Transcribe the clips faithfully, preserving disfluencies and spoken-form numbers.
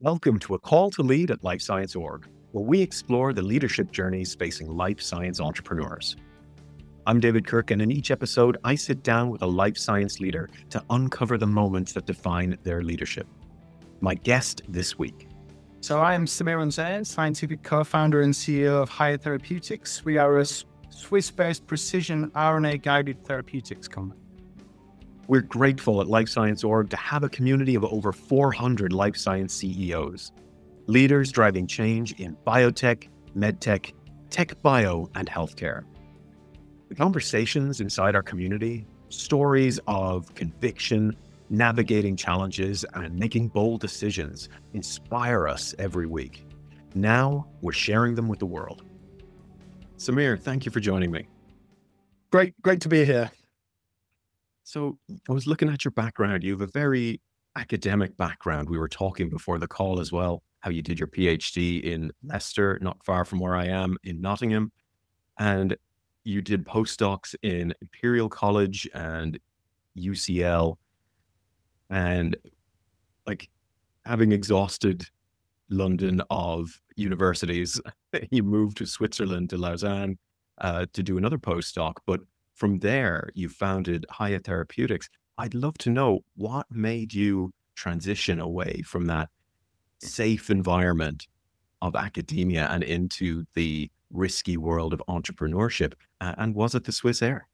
Welcome to A Call to Lead at Life Science dot org, where we explore the leadership journeys facing life science entrepreneurs. I'm David Kirk, and in each episode, I sit down with a life science leader to uncover the moments that define their leadership. My guest this week. So I am Samir Unzair, scientific co-founder and C E O of Haya Therapeutics. We are a Swiss-based precision R N A-guided therapeutics company. We're grateful at Life Science dot org to have a community of over four hundred life science C E Os, leaders driving change in biotech, medtech, tech bio, and healthcare. The conversations inside our community, stories of conviction, navigating challenges, and making bold decisions inspire us every week. Now we're sharing them with the world. Samir, thank you for joining me. Great, great to be here. So I was looking at your background. You have a very academic background. We were talking before the call as well, how you did your PhD in Leicester, not far from where I am in Nottingham. And you did postdocs in Imperial College and U C L. And like having exhausted London of universities, you moved to Switzerland, to Lausanne, uh, to do another postdoc. But from there, you founded Haya Therapeutics. I'd love to know what made you transition away from that safe environment of academia and into the risky world of entrepreneurship. Uh, and was it the Swiss Air?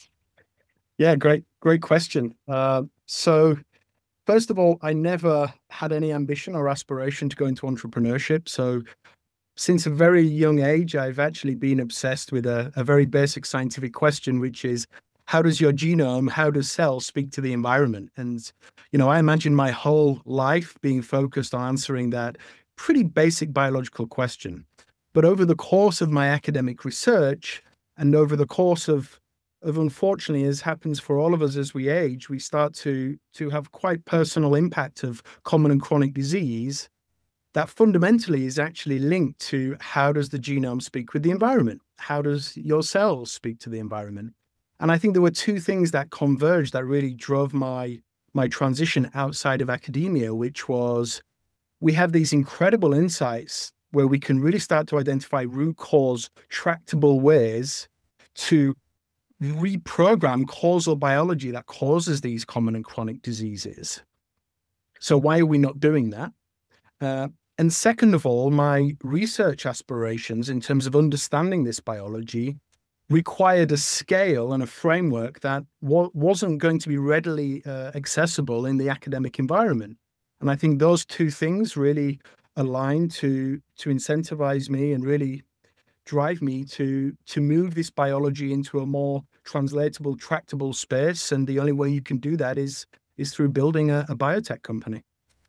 Yeah, great, great question. Uh, so first of all, I never had any ambition or aspiration to go into entrepreneurship. So since a very young age, I've actually been obsessed with a, a very basic scientific question, which is, how does your genome, how does cells speak to the environment? And, you know, I imagine my whole life being focused on answering that pretty basic biological question. But over the course of my academic research and over the course of, of unfortunately, as happens for all of us as we age, we start to, to have quite personal impact of common and chronic disease that fundamentally is actually linked to how does the genome speak with the environment? How does your cells speak to the environment? And I think there were two things that converged that really drove my, my transition outside of academia, which was we have these incredible insights where we can really start to identify root cause, tractable ways to reprogram causal biology that causes these common and chronic diseases. So why are we not doing that? Uh, and second of all, my research aspirations in terms of understanding this biology required a scale and a framework that wa- wasn't going to be readily uh, accessible in the academic environment. And I think those two things really aligned to, to incentivize me and really drive me to, to move this biology into a more translatable, tractable space. And the only way you can do that is, is through building a, a biotech company.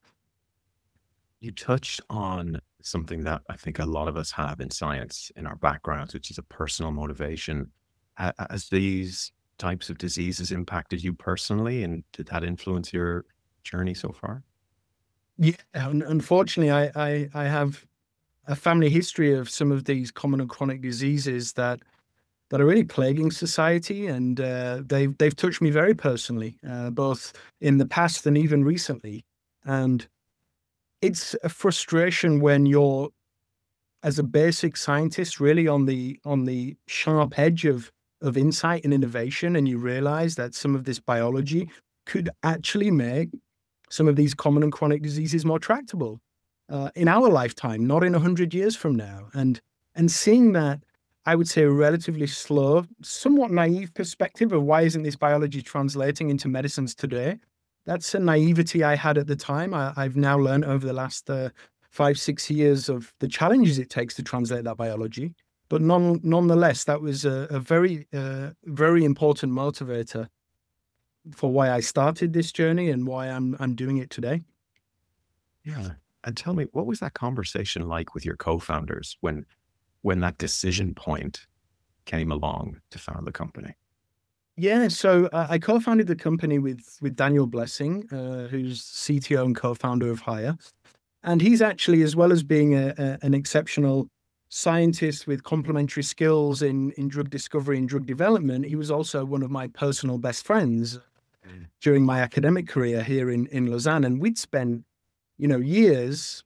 You touched on something that I think a lot of us have in science in our backgrounds, which is a personal motivation. Ha- Has these types of diseases impacted you personally, and did that influence your journey so far? Yeah, un- unfortunately, I, I, I have a family history of some of these common and chronic diseases that that are really plaguing society, and uh, they've they've touched me very personally, uh, both in the past and even recently. And it's a frustration when you're, as a basic scientist, really on the on the sharp edge of of insight and innovation, and you realize that some of this biology could actually make some of these common and chronic diseases more tractable uh, in our lifetime, not in a hundred years from now. And and seeing that, I would say, a relatively slow, somewhat naive perspective of why isn't this biology translating into medicines today? That's a naivety I had at the time. I, I've now learned over the last uh, five, six years of the challenges it takes to translate that biology. But non, nonetheless, that was a, a very, uh, very important motivator for why I started this journey and why I'm I'm doing it today. Yeah. And tell me, what was that conversation like with your co-founders when when that decision point came along to found the company? Yeah, so uh, I co-founded the company with with Daniel Blessing, uh, who's C T O and co-founder of Haya. And he's actually, as well as being a, a, an exceptional scientist with complementary skills in, in drug discovery and drug development, he was also one of my personal best friends Mm. during my academic career here in, in Lausanne. And we'd spent, you know, years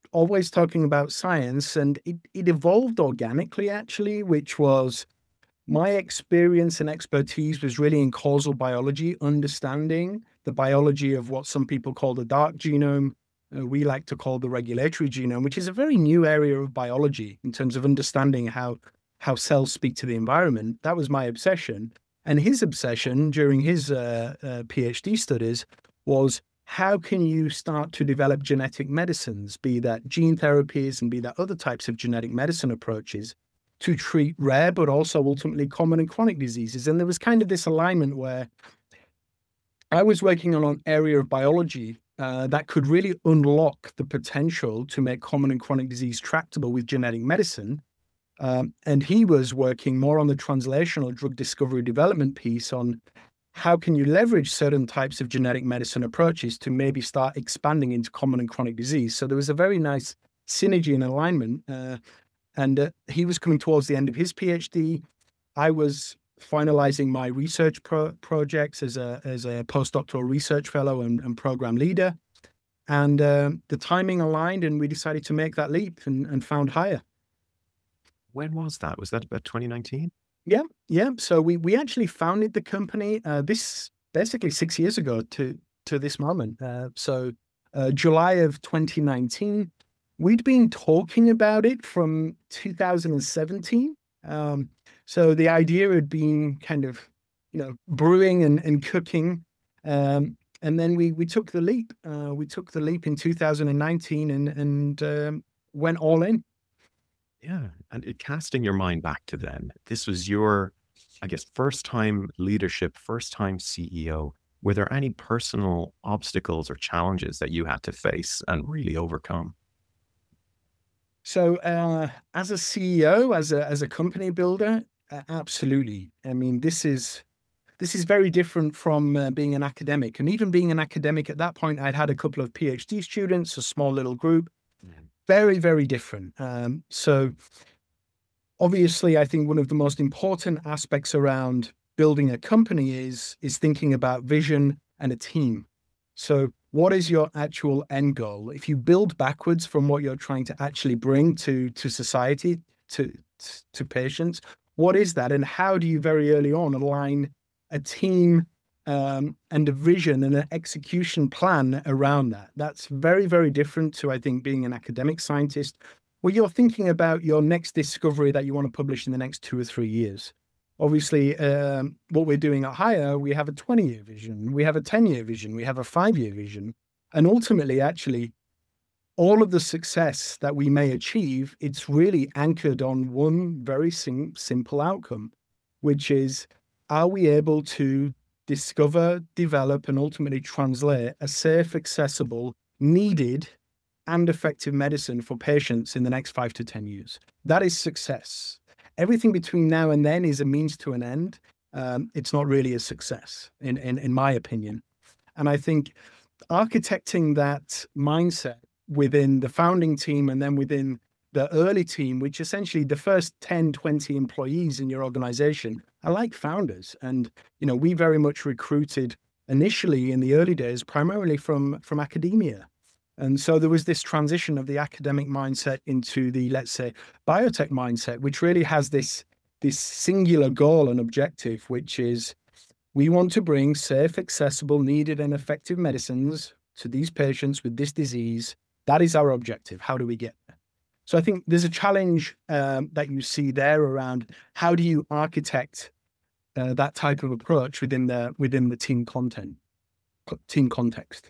always talking about science, and it, it evolved organically, actually, which was my experience and expertise was really in causal biology, understanding the biology of what some people call the dark genome. Uh, we like to call the regulatory genome, which is a very new area of biology in terms of understanding how how cells speak to the environment. That was my obsession. And his obsession during his uh, uh, PhD studies was, how can you start to develop genetic medicines, be that gene therapies and be that other types of genetic medicine approaches, to treat rare but also ultimately common and chronic diseases. And there was kind of this alignment where I was working on an area of biology uh, that could really unlock the potential to make common and chronic disease tractable with genetic medicine. Um, and he was working more on the translational drug discovery development piece on how can you leverage certain types of genetic medicine approaches to maybe start expanding into common and chronic disease. So there was a very nice synergy and alignment. Uh, and uh, he was coming towards the end of his PhD. I was finalizing my research pro- projects as a as a postdoctoral research fellow and, and program leader. And uh, the timing aligned, and we decided to make that leap and, and found Hire. When was that? Was that about twenty nineteen? Yeah, yeah. So we we actually founded the company uh, this basically six years ago to to this moment. Uh, so uh, July of twenty nineteen. We'd been talking about it from two thousand seventeen. Um, so the idea had been kind of, you know, brewing and, and cooking. Um, and then we we took the leap. Uh, we took the leap in two thousand nineteen and and um, went all in. Yeah. And it, casting your mind back to then, this was your, I guess, first time leadership, first time C E O. Were there any personal obstacles or challenges that you had to face and really overcome? So uh, as a C E O, as a as a company builder, uh, absolutely. I mean, this is this is very different from uh, being an academic. And even being an academic at that point, I'd had a couple of PhD students, a small little group. Very, very different. Um, so obviously, I think one of the most important aspects around building a company is is thinking about vision and a team. So what is your actual end goal? If you build backwards from what you're trying to actually bring to to society, to to patients, what is that? And how do you very early on align a team um, and a vision and an execution plan around that? That's very, very different to, I think, being an academic scientist, where you're thinking about your next discovery that you want to publish in the next two or three years. Obviously, um, what we're doing at Hire, we have a twenty-year vision, we have a ten-year vision, we have a five-year vision. And ultimately, actually, all of the success that we may achieve, it's really anchored on one very sim- simple outcome, which is, are we able to discover, develop, and ultimately translate a safe, accessible, needed, and effective medicine for patients in the next five to ten years? That is success. Everything between now and then is a means to an end. Um, it's not really a success, in, in, in my opinion. And I think architecting that mindset within the founding team and then within the early team, which essentially the first ten, twenty employees in your organization are like founders. And, you know, we very much recruited initially in the early days, primarily from, from academia. And so there was this transition of the academic mindset into the, let's say, biotech mindset, which really has this, this singular goal and objective, which is we want to bring safe, accessible, needed, and effective medicines to these patients with this disease. That is our objective. How do we get there? So I think there's a challenge um, that you see there around how do you architect uh, that type of approach within the within the team content, team context.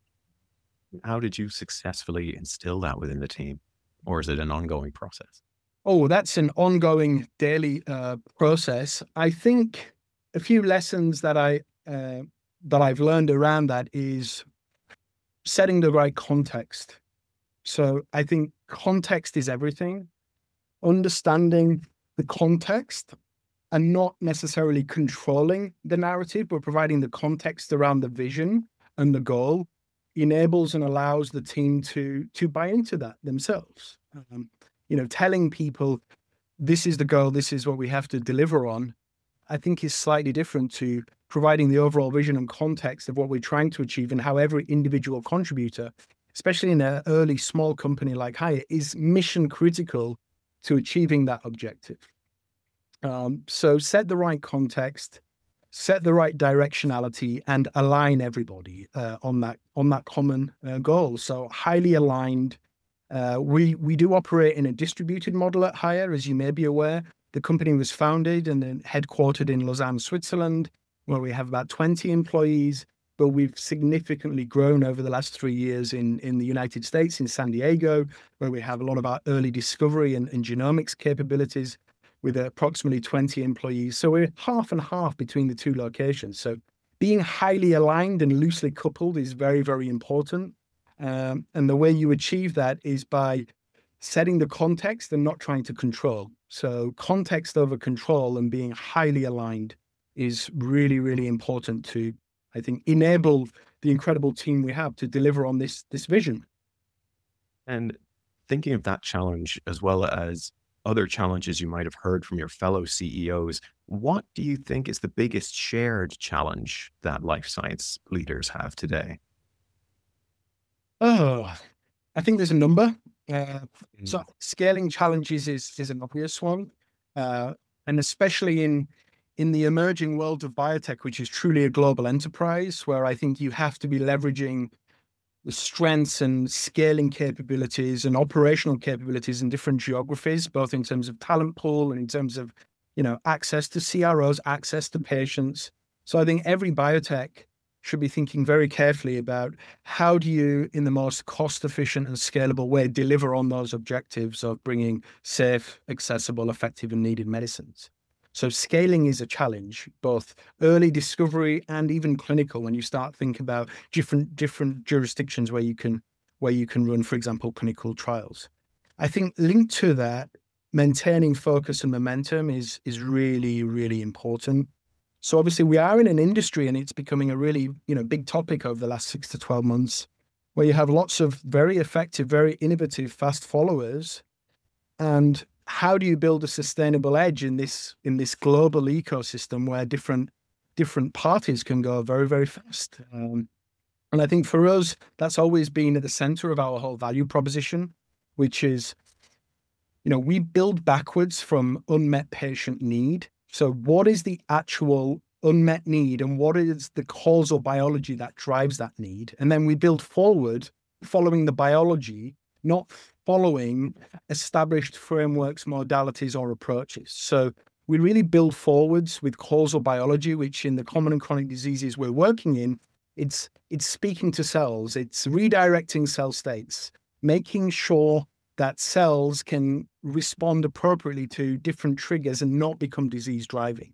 How did you successfully instill that within the team? Or is it an ongoing process? Oh, that's an ongoing daily uh, process. I think a few lessons that I uh, that I've learned around that is setting the right context. So I think context is everything. Understanding the context and not necessarily controlling the narrative, but providing the context around the vision and the goal enables and allows the team to to buy into that themselves. Um, you know, telling people this is the goal, this is what we have to deliver on, I think is slightly different to providing the overall vision and context of what we're trying to achieve and how every individual contributor especially in an early small company like Hyatt, is mission critical to achieving that objective. Um, so set the right context, set the right directionality, and align everybody uh, on that on that common uh, goal. So highly aligned. Uh, we we do operate in a distributed model at Hire, as you may be aware. The company was founded and then headquartered in Lausanne, Switzerland, where we have about twenty employees. But we've significantly grown over the last three years in, in the United States, in San Diego, where we have a lot of our early discovery and, and genomics capabilities with approximately twenty employees. So we're half and half between the two locations. So being highly aligned and loosely coupled is very, very important. Um, and the way you achieve that is by setting the context and not trying to control. So context over control and being highly aligned is really, really important to, I think, enable the incredible team we have to deliver on this, this vision. And thinking of that challenge as well as other challenges you might have heard from your fellow C E Os, what do you think is the biggest shared challenge that life science leaders have today? Oh, I think there's a number. Uh, Mm. so scaling challenges is is an obvious one, uh, and especially in in the emerging world of biotech, which is truly a global enterprise, where I think you have to be leveraging the strengths and scaling capabilities and operational capabilities in different geographies, both in terms of talent pool and in terms of, you know, access to C R Os, access to patients. So I think every biotech should be thinking very carefully about how do you, in the most cost efficient and scalable way, deliver on those objectives of bringing safe, accessible, effective, and needed medicines. So scaling is a challenge, both early discovery and even clinical, when you start thinking about different different jurisdictions where you can where you can run, for example, clinical trials. I think linked to that, maintaining focus and momentum is is really, really important. So obviously we are in an industry and it's becoming a really, you know, big topic over the last six to twelve months, where you have lots of very effective, very innovative, fast followers. And how do you build a sustainable edge in this in this global ecosystem where different different parties can go very, very fast? Um, and I think for us, that's always been at the center of our whole value proposition, which is, you know, we build backwards from unmet patient need. So what is the actual unmet need and what is the causal biology that drives that need? And then we build forward following the biology, not following established frameworks, modalities, or approaches. So we really build forwards with causal biology, which in the common and chronic diseases we're working in, it's it's speaking to cells, it's redirecting cell states, making sure that cells can respond appropriately to different triggers and not become disease driving.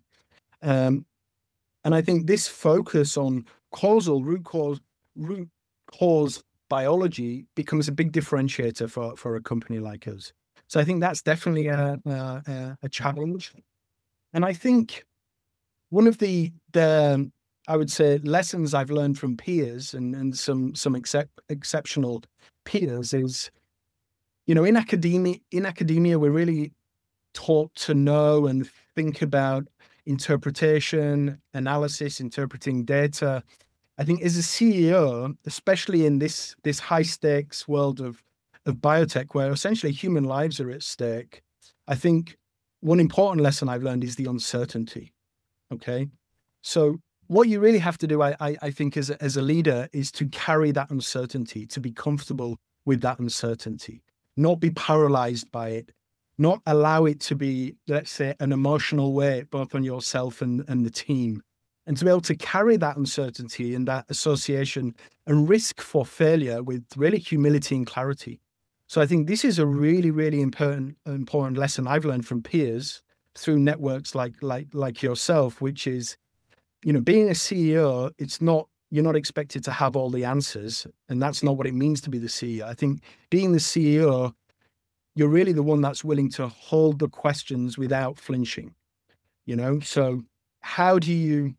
Um, and I think this focus on causal root cause, root cause biology becomes a big differentiator for, for a company like us. So I think that's definitely a, a, a challenge. And I think one of the, the I would say, lessons I've learned from peers and, and some, some excep exceptional peers is, you know, in academia, in academia, we're really taught to know and think about interpretation, analysis, interpreting data. I think as a C E O, especially in this this high stakes world of of biotech, where essentially human lives are at stake, I think one important lesson I've learned is the uncertainty. Okay, so what you really have to do, I I, I think, as a, as a leader, is to carry that uncertainty, to be comfortable with that uncertainty, not be paralyzed by it, not allow it to be, let's say, an emotional weight both on yourself and, and the team, and to be able to carry that uncertainty and that association and risk for failure with really humility and clarity. So I think this is a really, really important, important lesson I've learned from peers through networks like, like, like yourself, which is, you know, being a C E O, it's not, you're not expected to have all the answers, and that's not what it means to be the C E O. I think being the C E O, you're really the one that's willing to hold the questions without flinching, you know? So how do you,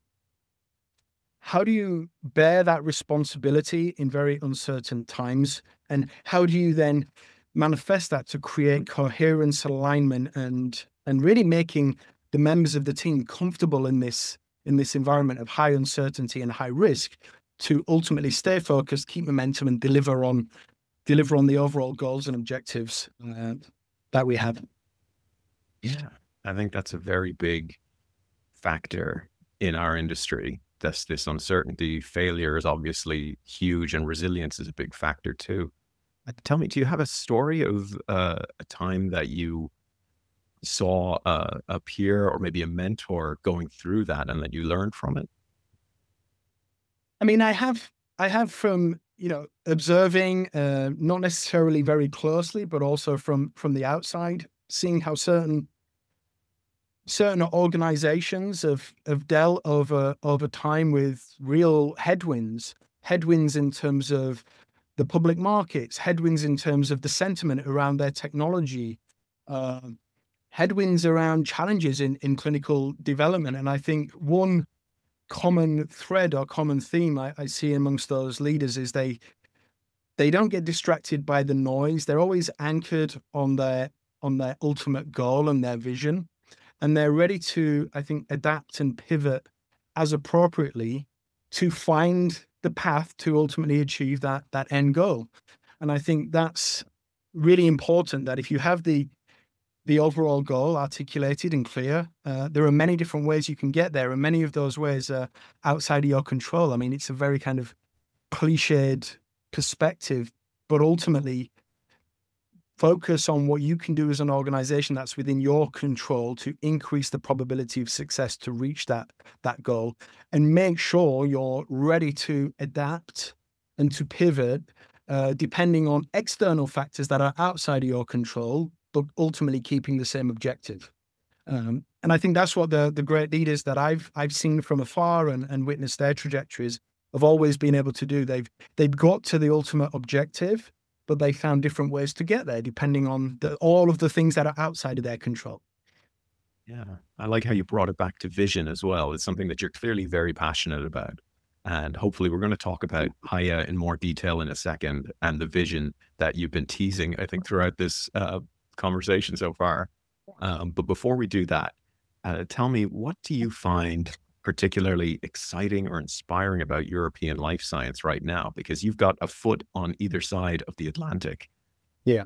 how do you bear that responsibility in very uncertain times? And how do you then manifest that to create coherence, alignment, and, and really making the members of the team comfortable in this, in this environment of high uncertainty and high risk to ultimately stay focused, keep momentum, and deliver on deliver on the overall goals and objectives uh, that we have. Yeah, I think that's a very big factor in our industry. This this uncertainty, failure is obviously huge, and resilience is a big factor too. Uh, Tell me, do you have a story of uh, a time that you saw a, a peer or maybe a mentor going through that and that you learned from it? I mean, I have, I have from, you know, observing, uh, not necessarily very closely, but also from from the outside, seeing how certain certain organizations have have dealt over over time with real headwinds, headwinds in terms of the public markets, headwinds in terms of the sentiment around their technology, uh, headwinds around challenges in in clinical development. And I think one common thread or common theme I, I see amongst those leaders is they they don't get distracted by the noise. They're always anchored on their on their ultimate goal and their vision, and they're ready to, I think, adapt and pivot as appropriately to find the path to ultimately achieve that that end goal. And I think that's really important, that if you have the the overall goal articulated and clear, uh, there are many different ways you can get there, and many of those ways are outside of your control. I mean, it's a very kind of cliched perspective, but ultimately focus on what you can do as an organization that's within your control to increase the probability of success to reach that that goal, and make sure you're ready to adapt and to pivot uh, depending on external factors that are outside of your control, but ultimately keeping the same objective. Um, and I think that's what the the great leaders that I've I've seen from afar and, and witnessed their trajectories have always been able to do. They've they've got to the ultimate objective, but they found different ways to get there depending on the, all of the things that are outside of their control. Yeah, I like how you brought it back to vision as well. It's something that you're clearly very passionate about. And hopefully, we're going to talk about Haya in more detail in a second, and the vision that you've been teasing, I think, throughout this uh, conversation so far. Um, but before we do that, uh, tell me, what do you find particularly exciting or inspiring about European life science right now? Because you've got a foot on either side of the Atlantic. Yeah.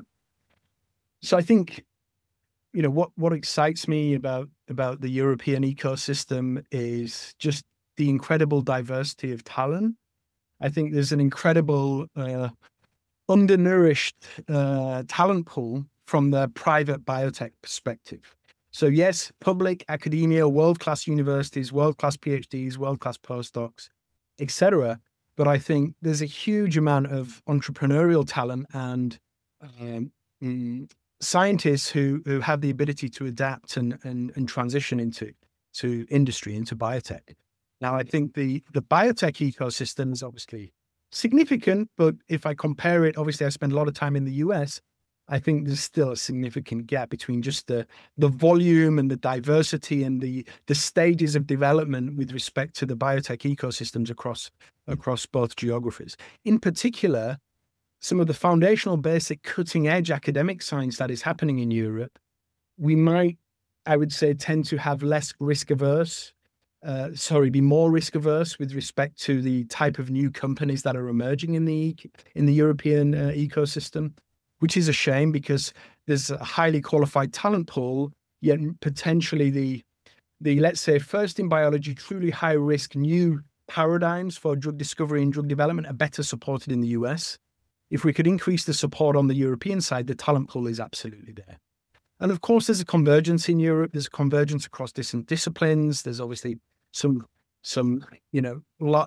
So I think, you know, what what excites me about about the European ecosystem is just the incredible diversity of talent. I think there's an incredible uh, undernourished uh, talent pool from the private biotech perspective. So yes, public academia, world-class universities, world-class PhDs, world-class postdocs, et cetera. But I think there's a huge amount of entrepreneurial talent and um, mm, scientists who who have the ability to adapt and and, and transition into to industry, into biotech. Now, I think the the biotech ecosystem is obviously significant, but if I compare it, obviously I spend a lot of time in the U S. I think there's still a significant gap between just the the volume and the diversity and the the stages of development with respect to the biotech ecosystems across across both geographies. In particular, some of the foundational, basic, cutting edge academic science that is happening in Europe, we might, I would say, tend to have less risk averse. Uh, sorry, be more risk averse with respect to the type of new companies that are emerging in the in the European uh, ecosystem, which is a shame because there's a highly qualified talent pool, yet potentially the the let's say first in biology, truly high risk new paradigms for drug discovery and drug development are better supported in the U S. If we could increase the support on the European side, the talent pool is absolutely there. And of course, there's a convergence in Europe. There's a convergence across different disciplines. There's obviously some, some you know,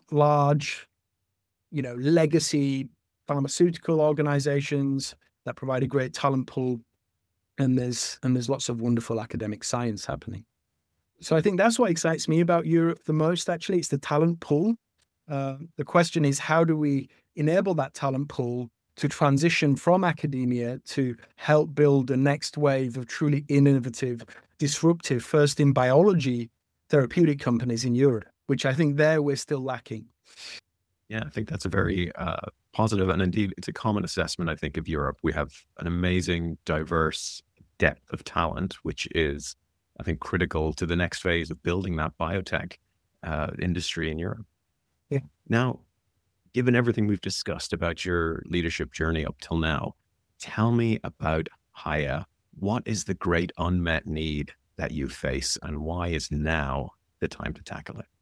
large, you know, legacy pharmaceutical organizations that provide a great talent pool. And there's and there's lots of wonderful academic science happening. So I think that's what excites me about Europe the most, actually. It's the talent pool. Uh, the question is, how do we enable that talent pool to transition from academia to help build the next wave of truly innovative, disruptive, first in biology therapeutic companies in Europe, which I think there we're still lacking. Yeah, I think that's a very uh, positive, and indeed, it's a common assessment, I think, of Europe. We have an amazing, diverse depth of talent, which is, I think, critical to the next phase of building that biotech uh, industry in Europe. Yeah. Now, given everything we've discussed about your leadership journey up till now, tell me about Hiya. What is the great unmet need that you face, and why is now the time to tackle it?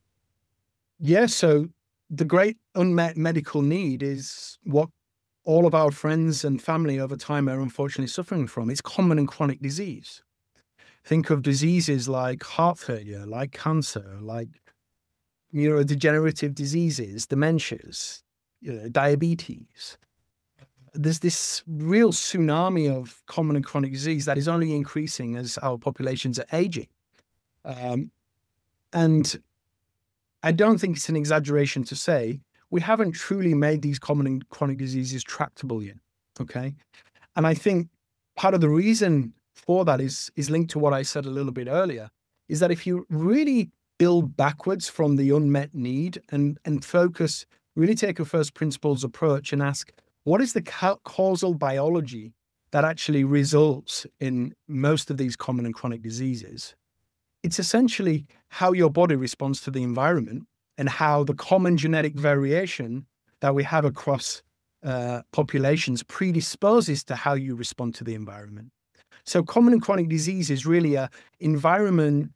Yeah, so the great unmet medical need is what all of our friends and family over time are unfortunately suffering from. It's common and chronic disease. Think of diseases like heart failure, like cancer, like neurodegenerative diseases, dementias, you know, diabetes. There's this real tsunami of common and chronic disease that is only increasing as our populations are aging. Um, and I don't think it's an exaggeration to say we haven't truly made these common and chronic diseases tractable yet. Okay. And I think part of the reason for that is, is linked to what I said a little bit earlier, is that if you really build backwards from the unmet need and, and focus, really take a first principles approach and ask, what is the ca- causal biology that actually results in most of these common and chronic diseases? It's essentially how your body responds to the environment and how the common genetic variation that we have across uh, populations predisposes to how you respond to the environment. So common and chronic disease is really a environment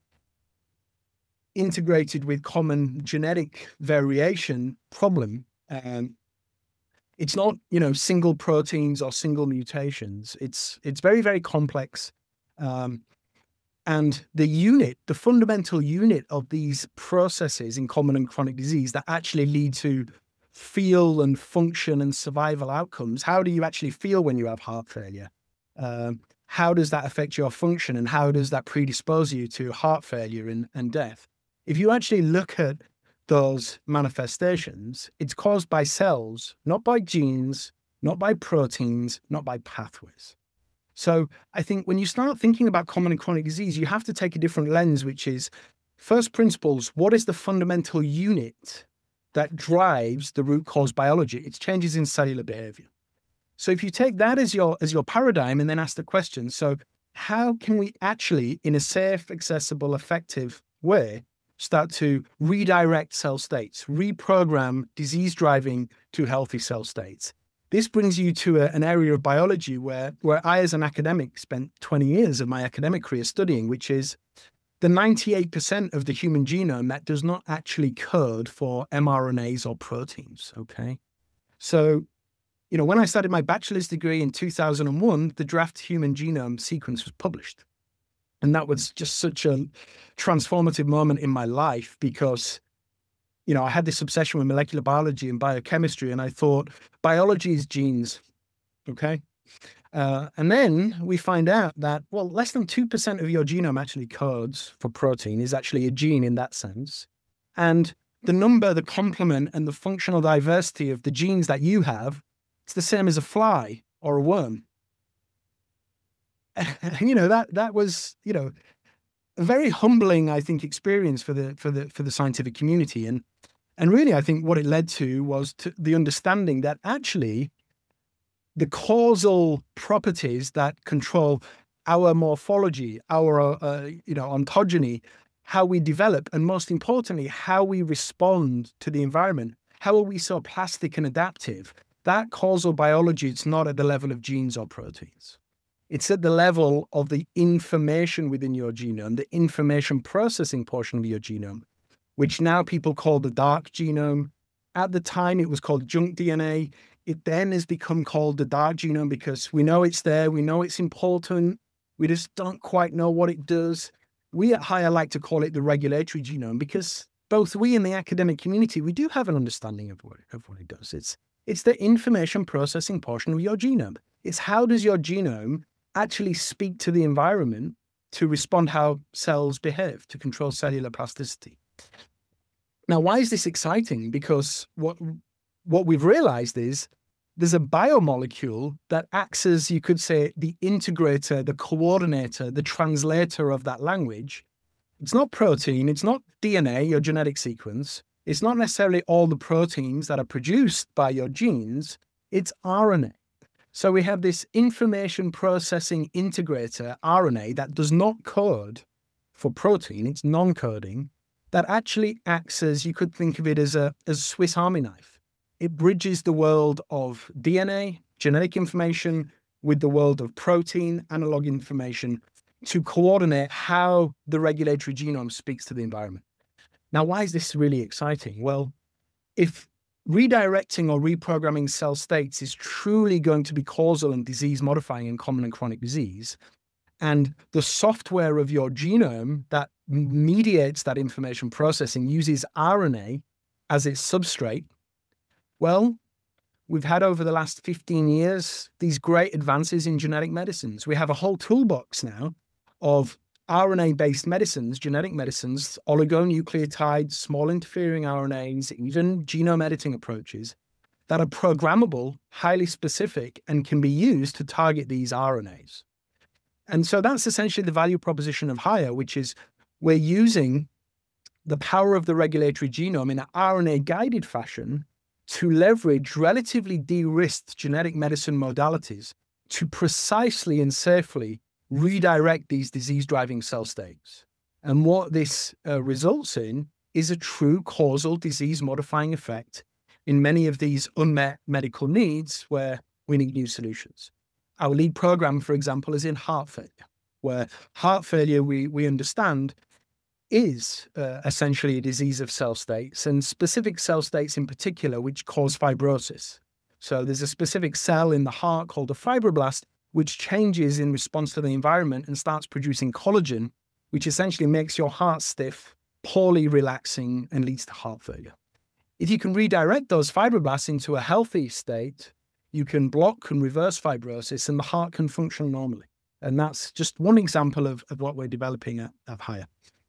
integrated with common genetic variation problem. Um, it's not, you know, single proteins or single mutations. It's it's very, very complex. Um, and the unit, the fundamental unit of these processes in common and chronic disease that actually lead to feel and function and survival outcomes. How do you actually feel when you have heart failure? Um, how does that affect your function, and how does that predispose you to heart failure and, and death? If you actually look at those manifestations, it's caused by cells, not by genes, not by proteins, not by pathways. So I think when you start thinking about common and chronic disease, you have to take a different lens, which is first principles. What is the fundamental unit that drives the root cause biology? It's changes in cellular behavior. So if you take that as your, as your paradigm and then ask the question, so how can we actually, in a safe, accessible, effective way, start to redirect cell states, reprogram disease driving to healthy cell states? This brings you to a, an area of biology where, where I, as an academic, spent twenty years of my academic career studying, which is the ninety-eight percent of the human genome that does not actually code for mRNAs or proteins, okay? So, you know, when I started my bachelor's degree in two thousand one, the draft human genome sequence was published. And that was just such a transformative moment in my life because, you know, I had this obsession with molecular biology and biochemistry, and I thought biology is genes, okay? Uh, and then we find out that, well, less than two percent of your genome actually codes for protein, is actually a gene in that sense. And the number, the complement, and the functional diversity of the genes that you have, it's the same as a fly or a worm. you know, that that was, you know, a very humbling, I think, experience for the for the for the scientific community. And and really, I think what it led to was to the understanding that actually the causal properties that control our morphology, our uh, you know, ontogeny, how we develop, and most importantly, how we respond to the environment. How are we so plastic and adaptive? That causal biology, it's not at the level of genes or proteins. It's at the level of the information within your genome, the information processing portion of your genome, which now people call the dark genome. At the time, it was called junk D N A. It then has become called the dark genome because we know it's there. We know it's important. We just don't quite know what it does. We at Hiya like to call it the regulatory genome because both we and the academic community, we do have an understanding of what, of what it does. It's, it's the information processing portion of your genome. It's how does your genome actually speak to the environment to respond how cells behave, to control cellular plasticity. Now, why is this exciting? Because what what we've realized is there's a biomolecule that acts as, you could say, the integrator, the coordinator, the translator of that language. It's not protein, it's not D N A, your genetic sequence. It's not necessarily all the proteins that are produced by your genes, it's R N A. So we have this information processing integrator, R N A, that does not code for protein, it's non-coding, that actually acts as, you could think of it as a as Swiss Army knife. it bridges the world of D N A, genetic information, with the world of protein, analog information to coordinate how the regulatory genome speaks to the environment. Now, why is this really exciting? Well, if redirecting or reprogramming cell states is truly going to be causal and disease modifying in common and chronic disease, and the software of your genome that mediates that information processing uses R N A as its substrate, well, we've had over the last fifteen years these great advances in genetic medicines. We have a whole toolbox now of R N A-based medicines, genetic medicines, oligonucleotides, small interfering R N As, even genome editing approaches that are programmable, highly specific, and can be used to target these R N As. And so that's essentially the value proposition of Hiya, which is we're using the power of the regulatory genome in an R N A-guided fashion to leverage relatively de-risked genetic medicine modalities to precisely and safely redirect these disease-driving cell states. And what this uh, results in is a true causal disease-modifying effect in many of these unmet medical needs where we need new solutions. Our lead program, for example, is in heart failure, where heart failure, we, we understand, is uh, essentially a disease of cell states, and specific cell states in particular, which cause fibrosis. So there's a specific cell in the heart called a fibroblast, which changes in response to the environment and starts producing collagen, which essentially makes your heart stiff, poorly relaxing, and leads to heart failure. If you can redirect those fibroblasts into a healthy state, you can block and reverse fibrosis, and the heart can function normally. And that's just one example of, of what we're developing at, at Hiya.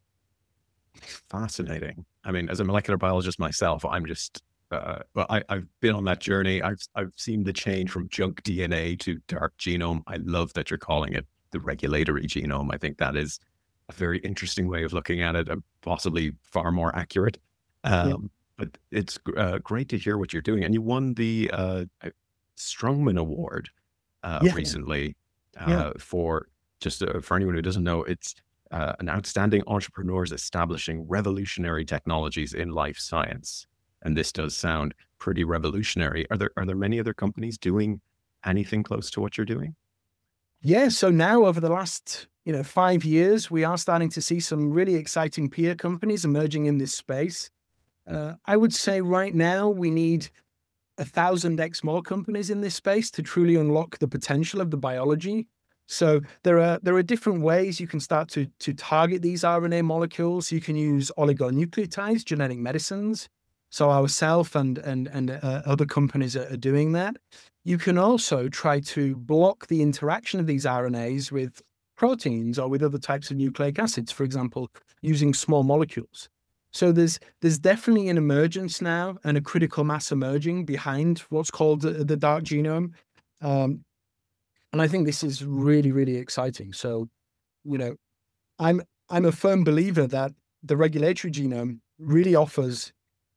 Fascinating. I mean, as a molecular biologist myself, I'm just, uh, well, I, I've been on that journey. I've, I've seen the change from junk D N A to dark genome. I love that you're calling it the regulatory genome. I think that is a very interesting way of looking at it, and possibly far more accurate. Um, yeah. But it's uh, great to hear what you're doing. And you won the uh, Strongman Award uh, yeah. recently uh, yeah. for, just uh, for anyone who doesn't know, it's Uh, an outstanding entrepreneurs establishing revolutionary technologies in life science. And this does sound pretty revolutionary. Are there are there many other companies doing anything close to what you're doing? Yeah, so now over the last you know five years, we are starting to see some really exciting peer companies emerging in this space. Uh, I would say right now we need a thousand X more companies in this space to truly unlock the potential of the biology. So there are there are different ways you can start to to target these R N A molecules. You can use oligonucleotides, genetic medicines. So ourselves and and and uh, other companies are, are doing that. You can also try to block the interaction of these R N As with proteins or with other types of nucleic acids, for example, using small molecules. So there's there's definitely an emergence now and a critical mass emerging behind what's called the, the dark genome. Um, And I think this is really, really exciting. So, you know, I'm I'm a firm believer that the regulatory genome really offers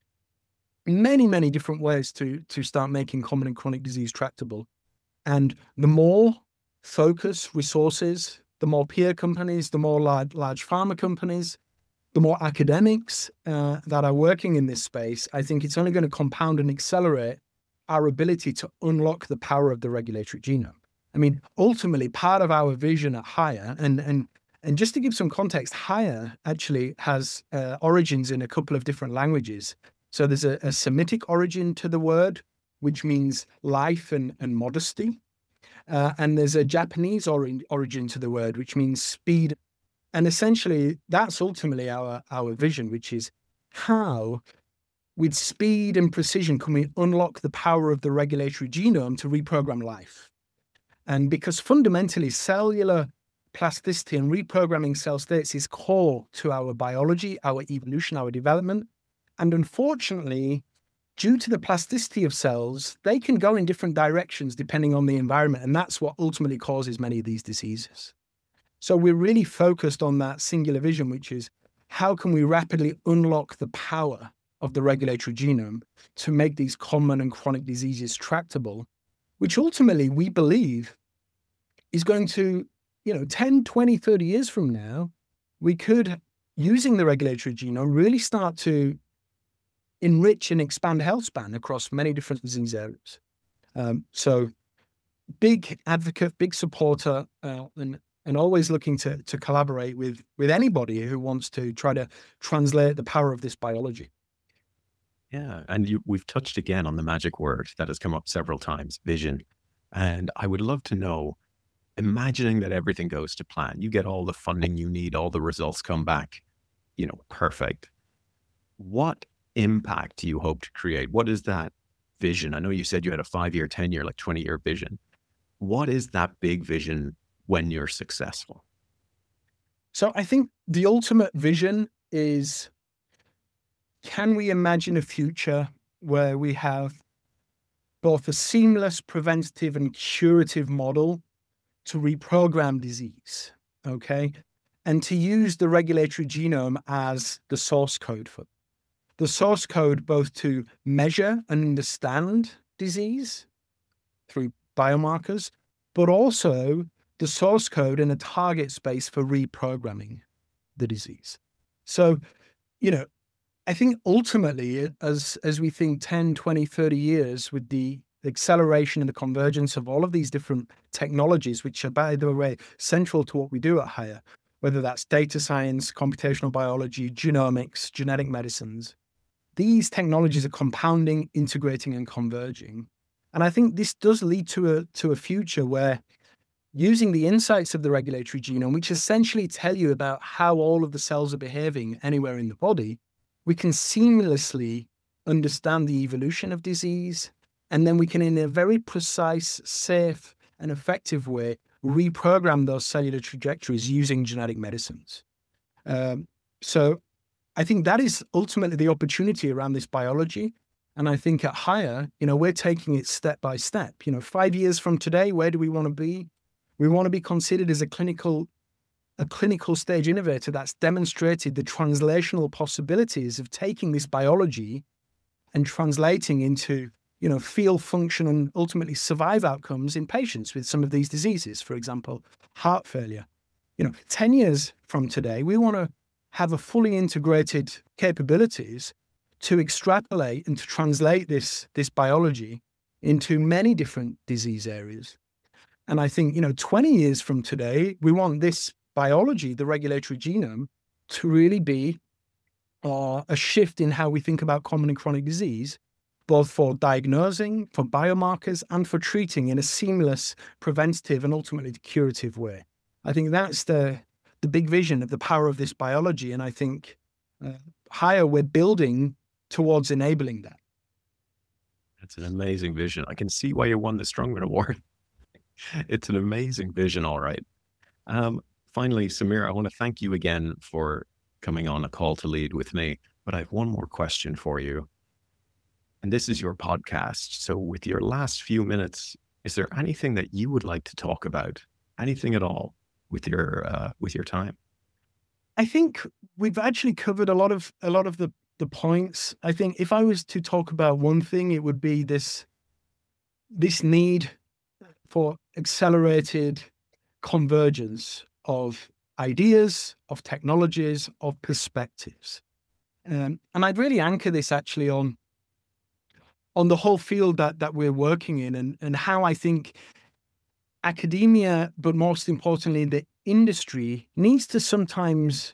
many, many different ways to to start making common and chronic disease tractable. And the more focus, resources, the more peer companies, the more large, large pharma companies, the more academics uh, that are working in this space, I think it's only going to compound and accelerate our ability to unlock the power of the regulatory genome. I mean, ultimately, part of our vision at Hiya, and and and just to give some context, Hiya actually has uh, origins in a couple of different languages. So there's a, a Semitic origin to the word, which means life and, and modesty. Uh, and there's a Japanese or- origin to the word, which means speed. And essentially, that's ultimately our, our vision, which is how, with speed and precision, can we unlock the power of the regulatory genome to reprogram life? And because fundamentally cellular plasticity and reprogramming cell states is core to our biology, our evolution, our development. And unfortunately, due to the plasticity of cells, they can go in different directions depending on the environment. And that's what ultimately causes many of these diseases. So we're really focused on that singular vision, which is how can we rapidly unlock the power of the regulatory genome to make these common and chronic diseases tractable, which ultimately we believe is going to, you know, ten, twenty, thirty years from now, we could, using the regulatory genome, really start to enrich and expand health span across many different disease areas. Um, so big advocate, big supporter, uh, and and always looking to to collaborate with with anybody who wants to try to translate the power of this biology. Yeah, and you, we've touched again on the magic word that has come up several times, vision. And I would love to know, imagining that everything goes to plan, you get all the funding you need, all the results come back, you know, perfect. What impact do you hope to create? What is that vision? I know you said you had a five year, ten year, like twenty year vision. What is that big vision when you're successful? So I think the ultimate vision is, can we imagine a future where we have both a seamless preventative and curative model to reprogram disease, okay? And to use the regulatory genome as the source code for the source code, both to measure and understand disease through biomarkers, but also the source code in a target space for reprogramming the disease. So, you know, I think ultimately, as as we think ten, twenty, thirty years with the acceleration and the convergence of all of these different technologies, which are, by the way, central to what we do at Higher, whether that's data science, computational biology, genomics, genetic medicines, these technologies are compounding, integrating, and converging. And I think this does lead to a to a future where, using the insights of the regulatory genome, which essentially tell you about how all of the cells are behaving anywhere in the body, we can seamlessly understand the evolution of disease, and then we can, in a very precise, safe, and effective way, reprogram those cellular trajectories using genetic medicines. Um, so I think that is ultimately the opportunity around this biology. And I think at Higher, you know, we're taking it step by step. You know, five years from today, where do we want to be? We want to be considered as a clinical a clinical stage innovator that's demonstrated the translational possibilities of taking this biology and translating into, you know, feel, function, and ultimately survive outcomes in patients with some of these diseases, for example, heart failure. You know, ten years from today, we want to have a fully integrated capabilities to extrapolate and to translate this, this biology into many different disease areas. And I think, you know, twenty years from today, we want this biology, the regulatory genome, to really be uh, a shift in how we think about common and chronic disease, both for diagnosing, for biomarkers, and for treating in a seamless, preventative, and ultimately curative way. I think that's the the big vision of the power of this biology. And I think uh, Higher, we're building towards enabling that. That's an amazing vision. I can see why you won the Strongman Award. It's an amazing vision, all right. Um, finally, Samir, I want to thank you again for coming on A Call to Lead with me. But I have one more question for you. And this is your podcast. So with your last few minutes, is there anything that you would like to talk about? Anything at all with your uh, with your time? I think we've actually covered a lot of a lot of the the points. I think if I was to talk about one thing, it would be this this need for accelerated convergence of ideas, of technologies, of perspectives. Um, and I'd really anchor this actually on on the whole field that that we're working in, and, and how I think academia, but most importantly, the industry, needs to sometimes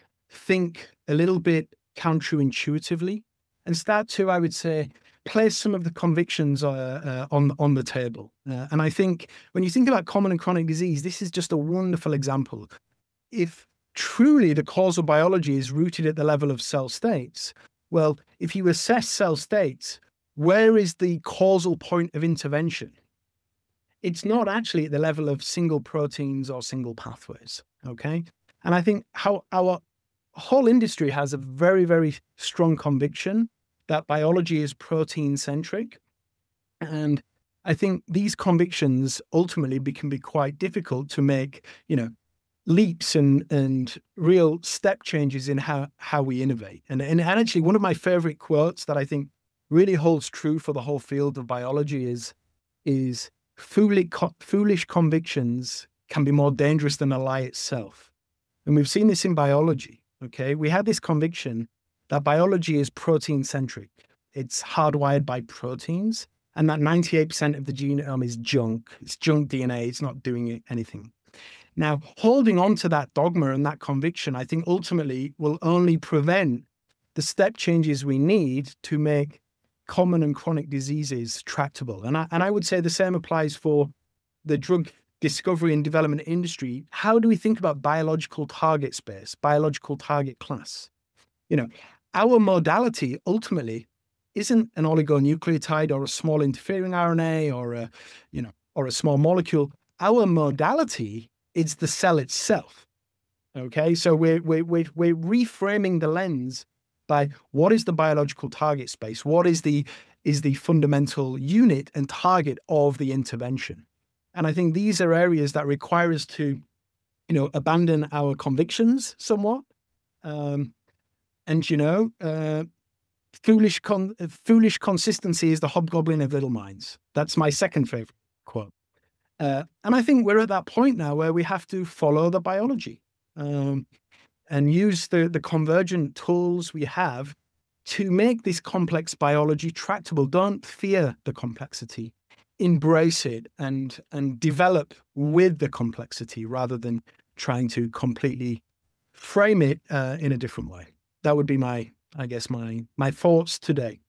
think a little bit counterintuitively and start to, I would say, place some of the convictions uh, uh, on, on the table. Uh, and I think when you think about common and chronic disease, this is just a wonderful example. If truly the causal biology is rooted at the level of cell states, well, if you assess cell states, where is the causal point of intervention? It's not actually at the level of single proteins or single pathways, okay? And I think how our whole industry has a very, very strong conviction that biology is protein-centric. And I think these convictions ultimately be, can be quite difficult to make, you know, leaps and and real step changes in how, how we innovate. And, and actually, one of my favorite quotes that I think really holds true for the whole field of biology is, is foolish, foolish convictions can be more dangerous than a lie itself. And we've seen this in biology, okay? We had this conviction that biology is protein centric. It's hardwired by proteins, and that ninety-eight percent of the genome is junk. It's junk D N A. It's not doing anything. Now, holding on to that dogma and that conviction, I think ultimately will only prevent the step changes we need to make common and chronic diseases tractable. And I, and I would say the same applies for the drug discovery and development industry. How do we think about biological target space, biological target class? You know, our modality ultimately isn't an oligonucleotide or a small interfering R N A or a, you know, or a small molecule. Our modality is the cell itself. Okay, so we're we're we're, we're reframing the lens by what is the biological target space? What is the is the fundamental unit and target of the intervention? And I think these are areas that require us to, you know, abandon our convictions somewhat. Um, and you know, uh, foolish con- foolish consistency is the hobgoblin of little minds. That's my second favorite quote. Uh, and I think we're at that point now where we have to follow the biology. Um, and use the, the convergent tools we have to make this complex biology tractable. Don't fear the complexity. Embrace it and, and develop with the complexity rather than trying to completely frame it uh, in a different way. That would be my, I guess, my, my thoughts today.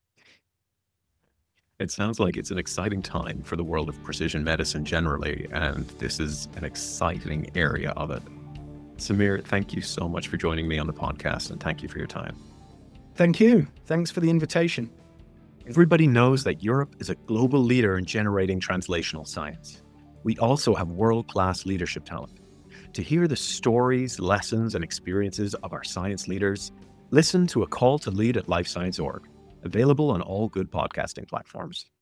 It sounds like it's an exciting time for the world of precision medicine generally, and this is an exciting area of it. Samir, thank you so much for joining me on the podcast, and thank you for your time. Thank you. Thanks for the invitation. Everybody knows that Europe is a global leader in generating translational science. We also have world-class leadership talent. To hear the stories, lessons, and experiences of our science leaders, listen to A Call to Lead at Life Science dot org, available on all good podcasting platforms.